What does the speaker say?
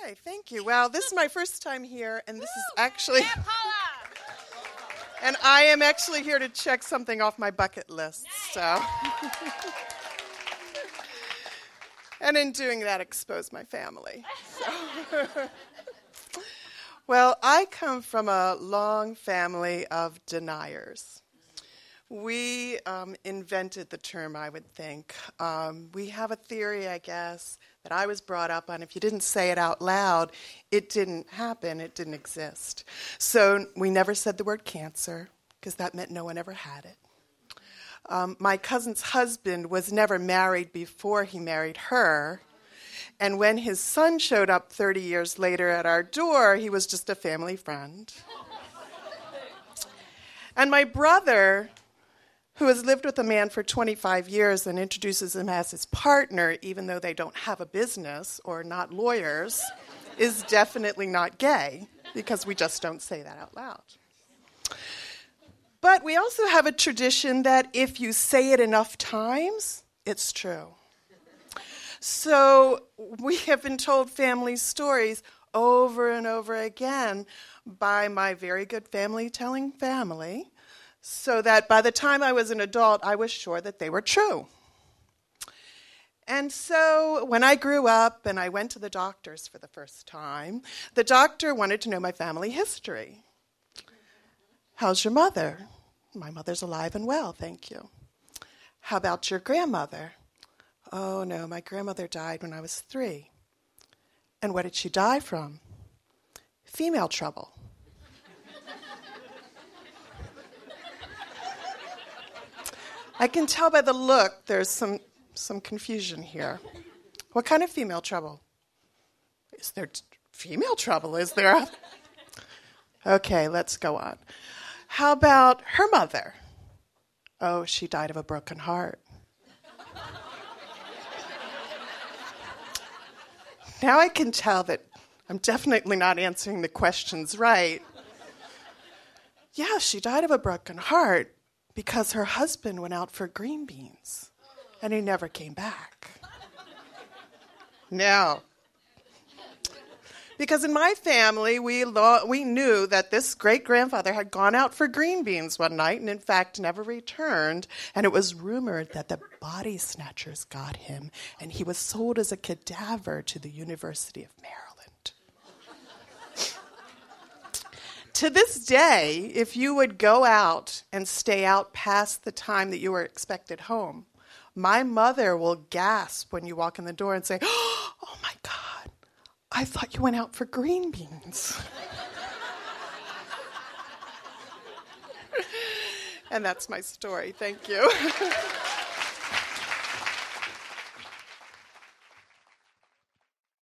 Hi, thank you. Well, this is my first time here, and this is actually... And I am actually here to check something off my bucket list, so... And in doing that, expose my family. So. Well, I come from a long family of deniers. We invented the term, I would think. We have a theory, I guess, that I was brought up on. If you didn't say it out loud, it didn't happen, it didn't exist. So we never said the word cancer, because that meant no one ever had it. My cousin's husband was never married before he married her. And when his son showed up 30 years later at our door, he was just a family friend. And my brother, who has lived with a man for 25 years and introduces him as his partner, even though they don't have a business or not lawyers, is definitely not gay, because we just don't say that out loud. But we also have a tradition that if you say it enough times, it's true. So we have been told family stories over and over again by my very good family-telling family, so that by the time I was an adult, I was sure that they were true. And so when I grew up and I went to the doctors for the first time, the doctor wanted to know my family history. How's your mother? My mother's alive and well, thank you. How about your grandmother? Oh, no, my grandmother died when I was 3. And what did she die from? Female trouble. I can tell by the look there's some confusion here. What kind of female trouble? Is there female trouble? Is there? Okay, let's go on. How about her mother? Oh, she died of a broken heart. Now I can tell that I'm definitely not answering the questions right. Yeah, she died of a broken heart because her husband went out for green beans and he never came back. Now, because in my family, we knew that this great-grandfather had gone out for green beans one night and, in fact, never returned. And it was rumored that the body snatchers got him, and he was sold as a cadaver to the University of Maryland. To this day, if you would go out and stay out past the time that you were expected home, my mother will gasp when you walk in the door and say, "Oh, my God. I thought you went out for green beans." And that's my story. Thank you.